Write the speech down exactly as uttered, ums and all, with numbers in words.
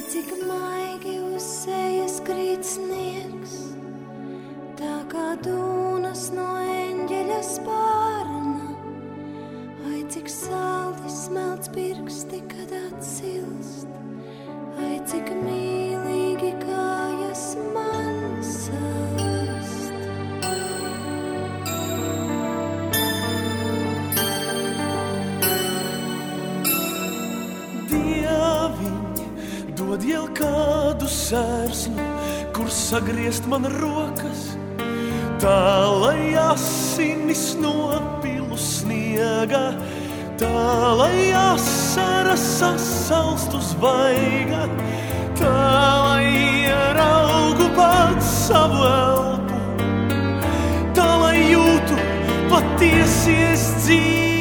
cik maigi uz sejas krīt sniegs, tā kā dūnas no eņģeļa spārna. Ai, cik saldi smelts pirksti, kad atsilst, ai, cik mīlīgi kājas man salst. Dieviņ, dod jau kādu sērsnu, kur sagriezt man rokas, tā lai asinis nopilu sniega, tā lai asaras sasalstu zvaiga, tā lai ieraugu pats savu elpu, tā lai jūtu patiesi es dzīvu.